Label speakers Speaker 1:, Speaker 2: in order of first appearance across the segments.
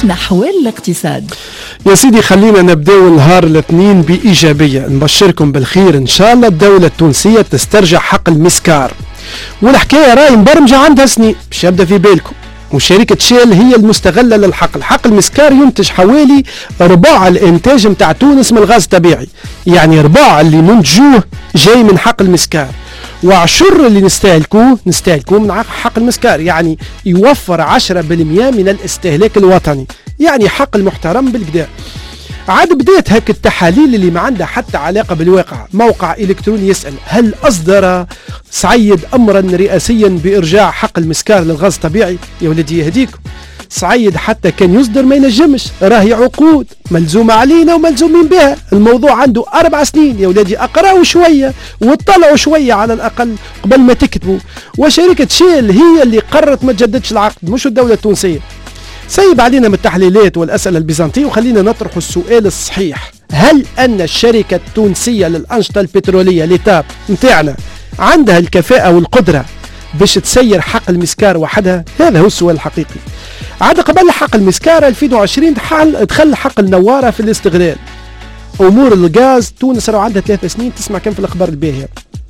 Speaker 1: نحو الاقتصاد.
Speaker 2: يا سيدي خلينا نبداو النهار الاثنين بإيجابية، نبشركم بالخير إن شاء الله. الدولة التونسية تسترجع حق المسكار، والحكاية راهي مبرمجة عندها سنين باش يبدا في بالكم. وشركة شيل هي المستغلة للحق. الحق المسكار ينتج حوالي ربع الانتاج متاع تونس من الغاز الطبيعي، يعني ربع اللي ننتجوه جاي من حق المسكار، وعشر اللي نستهلكوه من حق المسكار، يعني يوفر 10% من الاستهلاك الوطني، يعني حق المحترم بالكدا. عاد بدأت هك التحاليل اللي ما عندها حتى علاقة بالواقع. موقع إلكتروني يسأل: هل أصدر سعيد أمرا رئاسيا بإرجاع حق المسكار للغاز الطبيعي؟ يا ولدي يهديكم، سعيد حتى كان يصدر ما ينجمش، راهي عقود ملزومة علينا وملزومين بها. الموضوع عنده 4 سنين يا ولادي، أقرأوا شوية واطلعوا شوية على الأقل قبل ما تكتبوا. وشركة شيل هي اللي قررت ما تجددش العقد، مش الدولة التونسية. سيب علينا من التحليلات والأسئلة البيزنطية وخلينا نطرح السؤال الصحيح: هل أن الشركة التونسية للأنشطة البترولية لتاب متاعنا عندها الكفاءة والقدرة باش تسير حق المسكار وحدها؟ هذا هو السؤال الحقيقي. عاد قبل حق المسكار 2020 دخل حق النوارة في الاستغلال. أمور الغاز تونس راه عندها 3 سنين، تسمع كم في الأخبار الباهية.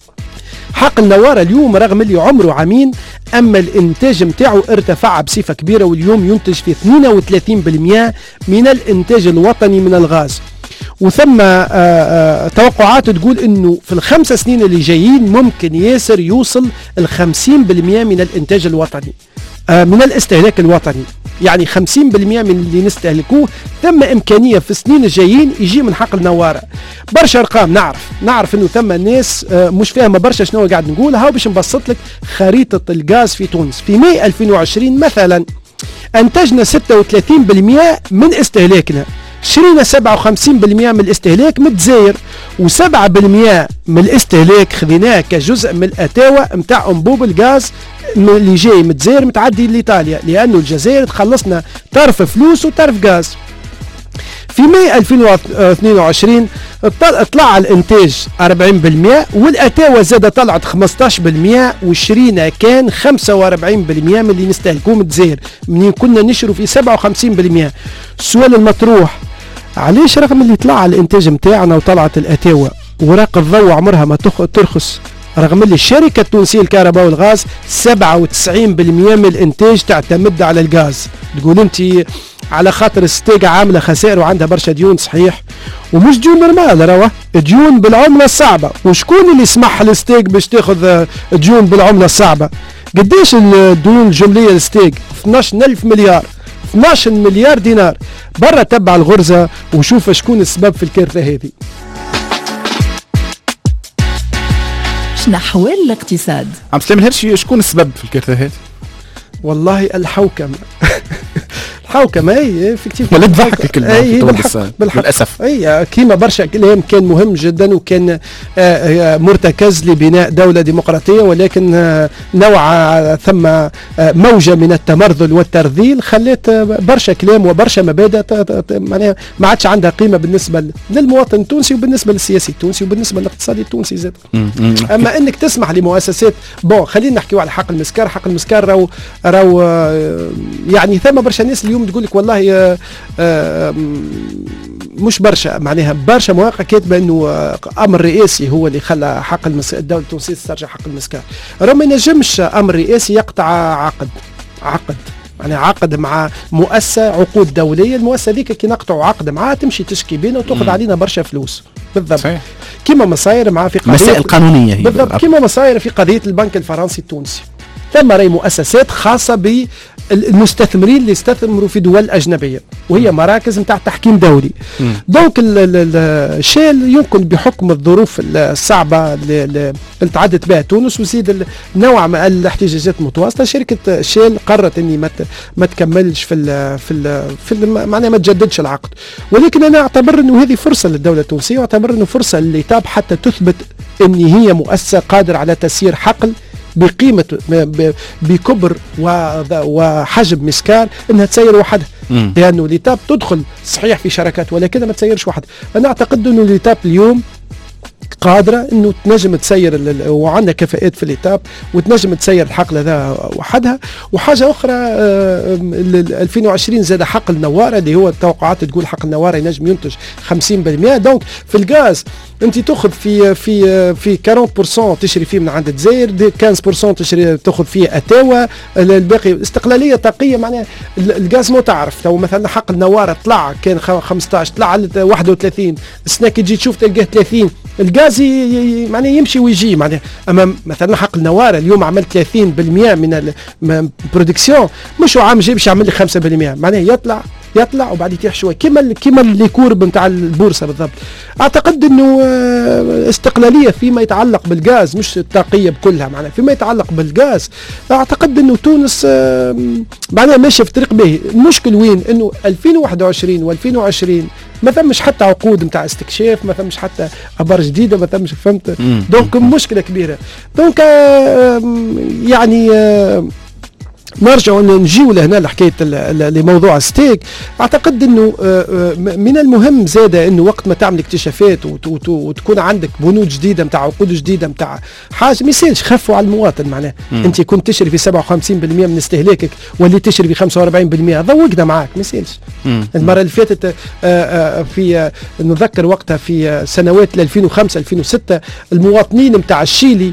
Speaker 2: حق النوارة اليوم رغم اللي عمره عامين، أما الإنتاج متاعه ارتفع بصفة كبيرة، واليوم ينتج في 32% من الإنتاج الوطني من الغاز. وثم توقعات تقول انه في ال5 سنين اللي جايين ممكن ياسر يوصل 50% من الانتاج الوطني، من الاستهلاك الوطني، يعني 50% من اللي نستهلكوه ثم امكانيه في السنين الجايين يجي من حق النواره. برشا ارقام نعرف انه ثم الناس مش فاهمه برشا شنو قاعد نقول. هاو باش نبسط لك خريطه الغاز في تونس. في ماي 2020 مثلا انتجنا 36% من استهلاكنا، شرينا 57% من الاستهلاك من الجزائر، و7% من الاستهلاك خذيناه كجزء من الاتاوه متاع انبوب الغاز اللي جاي من الجزائر متعدي لايطاليا، لانه الجزائر تخلصنا طرف فلوس وطرف غاز. في ماي 2022 طلع الانتاج 40% والاتاوه زاد طلعت 15%، وشرينا كان 45% من اللي نستهلكوه من الجزائر، منين كنا نشروا في 57%. السؤال المطروح: علاش رغم اللي طلع الانتاج متاعنا وطلعت الاتاوه وراق الضوء عمرها ما ترخص، رغم اللي الشركه التونسيه الكهرباء والغاز 97% من الانتاج تعتمد على الغاز؟ تقول انت على خاطر الستيق عامله خسائر وعندها برشا ديون، صحيح، ومش ديون نورمال، راهو ديون بالعمله الصعبه. وشكون اللي سمح للستيق باش تاخذ ديون بالعمله الصعبه؟ قديش الديون الجمليه للستيق؟ 12,000 مليار، 12 مليار دينار. برا تبع الغرزه وشوف شكون السبب في الكارثه هذه.
Speaker 1: نحو الاقتصاد.
Speaker 3: عم سلام الهرشي، شكون السبب في الكارثه هذه؟
Speaker 2: والله الحوكمه. الحوكمه هي فيكتيف.
Speaker 3: ولا تضحك الكلمه للاسف.
Speaker 2: اي كيما برشا كلام كان مهم جدا وكان مرتكز لبناء دوله ديمقراطيه، ولكن نوع ثم موجه من التمرذل والترذيل خلت برشا كلام وبرشا مبادئ معناها ما عادش عندها قيمه بالنسبه للمواطن التونسي وبالنسبه للسياسي التونسي وبالنسبه للاقتصادي التونسي زاد. اما انك تسمح لمؤسسات خلينا نحكيو على حق المسكار. حق المسكار راو يعني ثم برشا ناس اليوم تقول لك والله مش برشا، معناها برشا مواقع كاتبه انه امر رئاسي هو اللي خلى حق الدوله التونسيه تسترجع حق المسكار. رغم ما ينجمش امر رئاسي يقطع عقد يعني عقد مع مؤسسه، عقود دوليه. المؤسسه ذيك كي نقطعوا عقد معها تمشي تشكي بينا وتاخذ علينا برشا فلوس. بالضبط كما ما صاير مع في قضيه
Speaker 3: مسائل قانونيه.
Speaker 2: بالضبط كما ما صاير في قضيه البنك الفرنسي التونسي. ثم راهي مؤسسات خاصه بالمستثمرين اللي يستثمروا في دول اجنبيه، وهي مراكز نتاع تحكيم دولي. دونك الشيل يمكن بحكم الظروف الصعبه اللي تعدت بها تونس وزيد نوع من الاحتجاجات المتواصله، شركه شيل قررت اني ما تكملش في معناها ما تجددش العقد. ولكن انا اعتبر انه هذه فرصه للدوله التونسيه، واعتبر انه فرصه لتاب حتى تثبت ان هي مؤسسه قادره على تسيير حقل بقيمة بكبر وحجم مسكار انها تسير وحدها، لانه ليتاب تدخل صحيح في شركات ولكن ما تسيرش وحدها. انا اعتقد انه ليتاب اليوم قادرة انه تنجم تسير وعندنا كفاءات في الإيتاب وتنجم تسير الحقل هذا وحدها. وحاجة أخرى 2020 زاد حقل نوارة اللي هو التوقعات تقول حقل نوارة ينجم ينتج 50%. دونك في الغاز انت تاخذ في 40% تشري فيه من عند الجزائر، 15% تشري تاخذ فيه اتاوا، الباقي استقلاليه طاقيه. معناها الغاز مو تعرف تو مثلا حقل نواره طلع كان 15 طلع 31 السنه كي تجي تشوف تلقاه 30. الغاز معناها يمشي ويجي معناها. اما مثلا حقل نواره اليوم عمل 30% من البرودكسيون، مش عام جاي باش يعمل لي 5%، معناها يطلع وبعد يطيح شوي كيما اللي كورب نتاع البورصه بالضبط. اعتقد انه استقلاليه فيما يتعلق بالغاز، مش الطاقيه بكلها معناها. فيما يتعلق بالغاز اعتقد انه تونس معناها ماشيه في طريق باهي. المشكل وين؟ انه 2021 و2020 ما ثمش حتى عقود نتاع استكشاف، ما ثمش حتى ابار جديده، ما ثمش فهمت. دونك مشكله كبيره. دونك يعني نرجع نجيو لهنا لحكايه لموضوع ستيك. اعتقد انه من المهم زاده انه وقت ما تعمل اكتشافات وتكون عندك بنود جديده نتاع عقود جديده نتاع حاجه ما يصيرش خفوا على المواطن. معناه انت كنت تشري في 57% من استهلاكك واللي تشري في 45%، ذوقنا معاك ما يصيرش. المره اللي فاتت في نذكر وقتها في سنوات 2005 2006 المواطنين نتاع الشيلي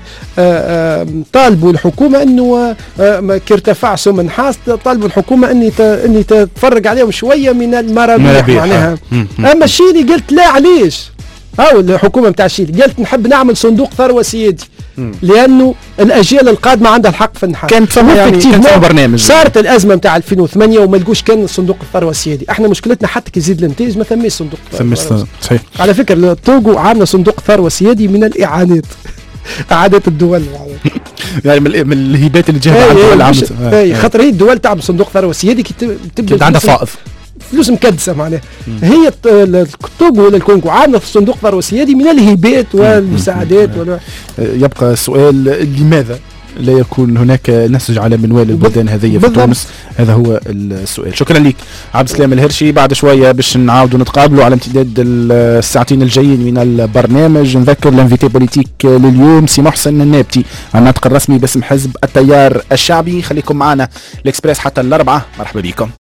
Speaker 2: طالبوا الحكومه انه كارتفاع سم نحاس، طالبوا الحكومه اني تتفرج عليهم شويه من المرابيح معناها. اما الشيلي قلت لا، علاش؟ او الحكومه نتاع الشيلي قالت نحب نعمل صندوق ثروه سيادي لانه الاجيال القادمه عندها الحق في النحاس.
Speaker 3: كانت يعني برنامج
Speaker 2: صارت الازمه نتاع 2008 وما لقوش كان صندوق الثروه السيادي. احنا مشكلتنا حتى كي يزيد الانتاج ما ثماش صندوق
Speaker 3: صحيح.
Speaker 2: على فكره توغو عامله صندوق ثروه سيادي من الاعانات اعادات الدول
Speaker 3: يعني من الهبات اللي جايه الدول عملت
Speaker 2: خاطر هي الدول تعمل صندوق ثروه سيادي كي تبدا
Speaker 3: عندها فائض
Speaker 2: فلوس مكدسه معناها. هي التوغو ولا الكونغو عامله في صندوق ثروه سيادي من الهبات والمساعدات.
Speaker 3: يبقى السؤال لماذا لا يكون هناك نسج على منوال البلدان هذه في تونس؟ هذا هو السؤال. شكرا لك عبد السلام الهرشي. بعد شويه باش نعاودوا نتقابلوا على امتداد الساعتين الجايين من البرنامج. نذكر الانفيتي بوليتيك لليوم سي محسن النابتي الناطق الرسمي باسم حزب التيار الشعبي. خليكم معنا الاكسبريس حتى 4. مرحبا بكم.